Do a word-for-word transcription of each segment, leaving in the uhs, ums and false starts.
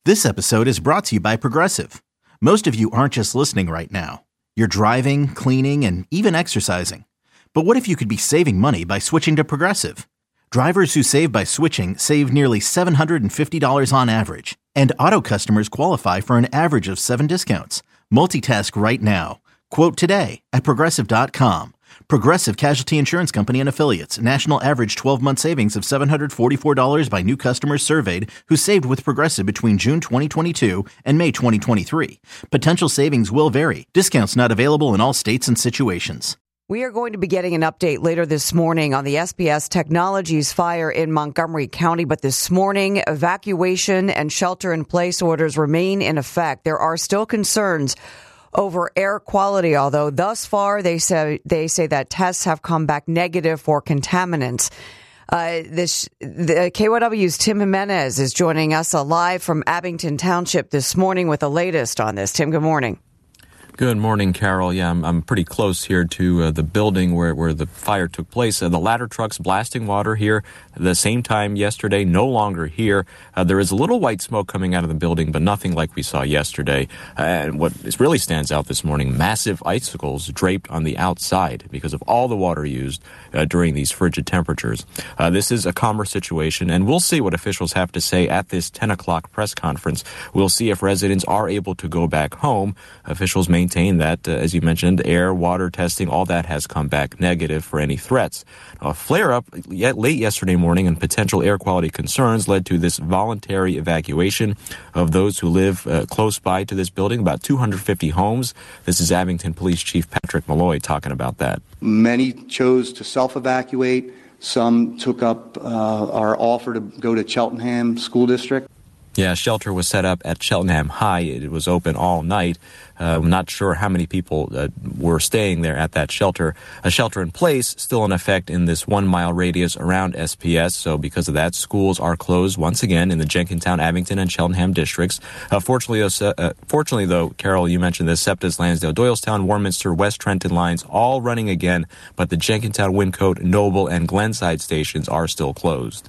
This episode is brought to you by Progressive. Most of you aren't just listening right now. You're driving, cleaning, and even exercising. But what if you could be saving money by switching to Progressive? Drivers who save by switching save nearly seven hundred fifty dollars on average. And auto customers qualify for an average of seven discounts. Multitask right now. Quote today at Progressive dot com. Progressive Casualty Insurance Company and Affiliates. National average twelve-month savings of seven hundred forty-four dollars by new customers surveyed who saved with Progressive between June twenty twenty-two and May twenty twenty-three. Potential savings will vary. Discounts not available in all states and situations. We are going to be getting an update later this morning on the S B S Technologies fire in Montgomery County. But this morning, evacuation and shelter-in-place orders remain in effect. There are still concerns over air quality, although thus far they say they say that tests have come back negative for contaminants. Uh, this the K Y W's Tim Jimenez is joining us live from Abington Township this morning with the latest on this. Tim, good morning. Good morning, Carol. Yeah, I'm, I'm pretty close here to uh, the building where, where the fire took place. Uh, the ladder trucks blasting water here at the same time yesterday, no longer here. Uh, there is a little white smoke coming out of the building, but nothing like we saw yesterday. Uh, and what really stands out this morning, massive icicles draped on the outside because of all the water used uh, during these frigid temperatures. Uh, this is a calmer situation, and we'll see what officials have to say at this ten o'clock press conference. We'll see if residents are able to go back home. Officials may maintain that, uh, as you mentioned, air, water testing, all that has come back negative for any threats. Now, a flare-up yet late yesterday morning and potential air quality concerns led to this voluntary evacuation of those who live uh, close by to this building, about two hundred fifty homes. This is Abington Police Chief Patrick Malloy talking about that. Many chose to self-evacuate. Some took up uh, our offer to go to Cheltenham School District. Yeah, shelter was set up at Cheltenham High. It was open all night. Uh, I'm not sure how many people uh, were staying there at that shelter. A shelter in place still in effect in this one-mile radius around S P S. So because of that, schools are closed once again in the Jenkintown, Abington, and Cheltenham districts. Uh, fortunately, though, uh, fortunately, though, Carol, you mentioned this, SEPTA's Lansdale, Doylestown, Warminster, West Trenton lines all running again, but the Jenkintown, Wyncote, Noble, and Glenside stations are still closed.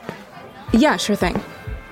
Yeah, sure thing.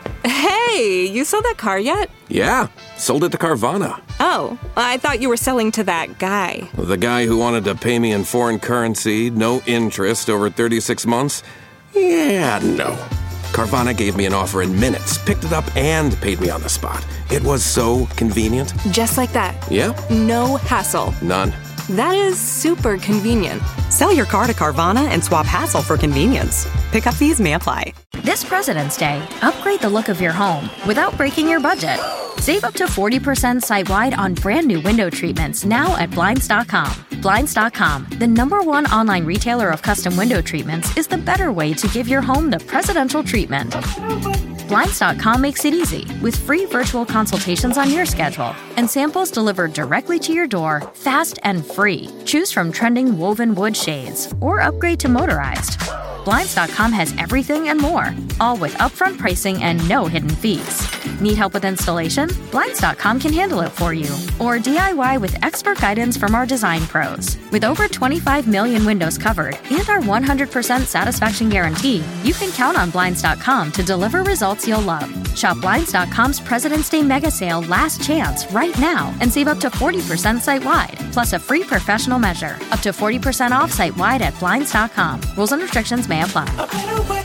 Hey, you sold that car yet? Yeah, sold it to Carvana. Oh, I thought you were selling to that guy. The guy who wanted to pay me in foreign currency, no interest, over thirty-six months? Yeah, no. Carvana gave me an offer in minutes, picked it up, and paid me on the spot. It was so convenient. Just like that? Yeah. No hassle. None. That is super convenient. Sell your car to Carvana and swap hassle for convenience. Pickup fees may apply. This President's Day, upgrade the look of your home without breaking your budget. Save up to forty percent site-wide on brand new window treatments now at Blinds dot com. Blinds dot com, the number one online retailer of custom window treatments, is the better way to give your home the presidential treatment. Blinds dot com makes it easy with free virtual consultations on your schedule and samples delivered directly to your door, fast and free. Choose from trending woven wood shades or upgrade to motorized. Blinds dot com has everything and more, all with upfront pricing and no hidden fees. Need help with installation? Blinds dot com can handle it for you. Or D I Y with expert guidance from our design pros. With over twenty-five million windows covered and our one hundred percent satisfaction guarantee, you can count on Blinds dot com to deliver results you'll love. Shop Blinds dot com's President's Day Mega Sale Last Chance right now and save up to forty percent site-wide, plus a free professional measure. Up to forty percent off site-wide at Blinds dot com. Rules and restrictions may apply.